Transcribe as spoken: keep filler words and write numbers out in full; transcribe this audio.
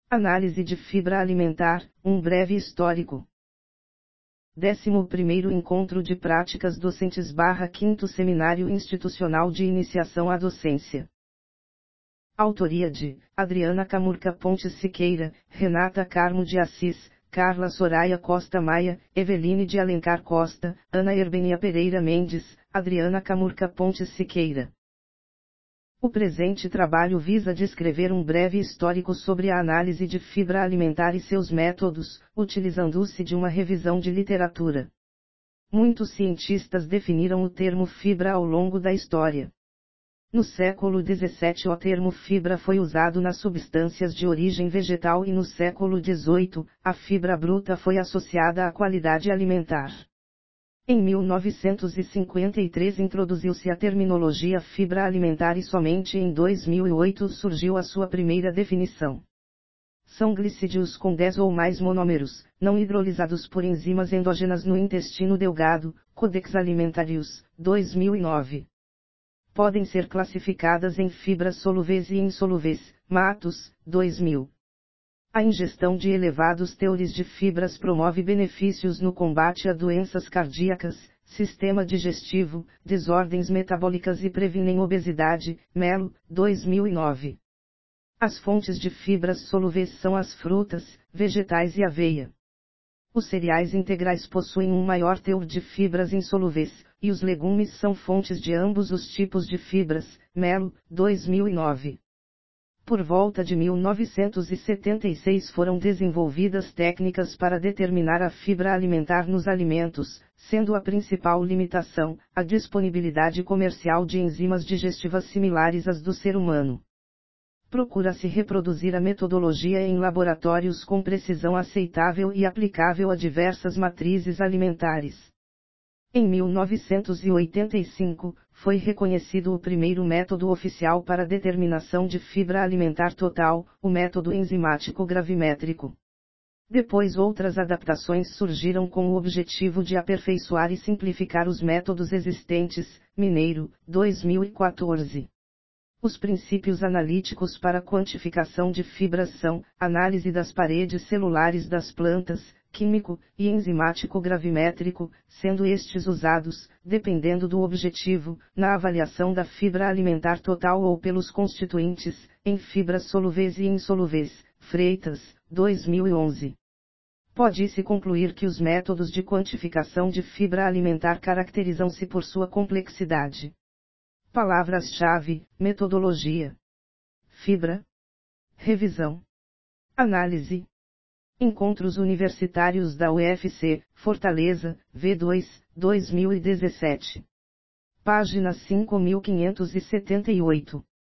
Análise de fibra alimentar, um breve histórico. décimo primeiro Encontro de Práticas Docentes barra quinto Seminário Institucional de Iniciação à Docência. Autoria de Adriana Camurca Pontes Siqueira, Renata Carmo de Assis, Carla Soraya Costa Maia, Eveline de Alencar Costa, Ana Herbenia Pereira Mendes, Adriana Camurca Pontes Siqueira. O presente trabalho visa descrever um breve histórico sobre a análise de fibra alimentar e seus métodos, utilizando-se de uma revisão de literatura. Muitos cientistas definiram o termo fibra ao longo da história. No século dezessete o termo fibra foi usado nas substâncias de origem vegetal e no século dezoito, a fibra bruta foi associada à qualidade alimentar. Em mil novecentos e cinquenta e três introduziu-se a terminologia fibra alimentar e somente em dois mil e oito surgiu a sua primeira definição. São glicídios com dez ou mais monômeros, não hidrolisados por enzimas endógenas no intestino delgado, Codex Alimentarius, dois mil e nove. Podem ser classificadas em fibras solúveis e insolúveis, Matos, dois mil. A ingestão de elevados teores de fibras promove benefícios no combate a doenças cardíacas, sistema digestivo, desordens metabólicas e previnem obesidade, Melo, dois mil e nove. As fontes de fibras solúveis são as frutas, vegetais e aveia. Os cereais integrais possuem um maior teor de fibras insolúveis, e os legumes são fontes de ambos os tipos de fibras, Melo, dois mil e nove. Por volta de mil novecentos e setenta e seis foram desenvolvidas técnicas para determinar a fibra alimentar nos alimentos, sendo a principal limitação, a disponibilidade comercial de enzimas digestivas similares às do ser humano. Procura-se reproduzir a metodologia em laboratórios com precisão aceitável e aplicável a diversas matrizes alimentares. Em mil novecentos e oitenta e cinco, foi reconhecido o primeiro método oficial para determinação de fibra alimentar total, o método enzimático gravimétrico. Depois outras adaptações surgiram com o objetivo de aperfeiçoar e simplificar os métodos existentes, Mineiro, dois mil e quatorze. Os princípios analíticos para quantificação de fibras são, análise das paredes celulares das plantas, químico, e enzimático gravimétrico, sendo estes usados, dependendo do objetivo, na avaliação da fibra alimentar total ou pelos constituintes, em fibras solúveis e insolúveis, Freitas, dois mil e onze. Pode-se concluir que os métodos de quantificação de fibra alimentar caracterizam-se por sua complexidade. Palavras-chave: metodologia, fibra, revisão, análise. Encontros Universitários da U F C, Fortaleza, V dois, dois mil e dezessete. Página cinco mil quinhentos e setenta e oito.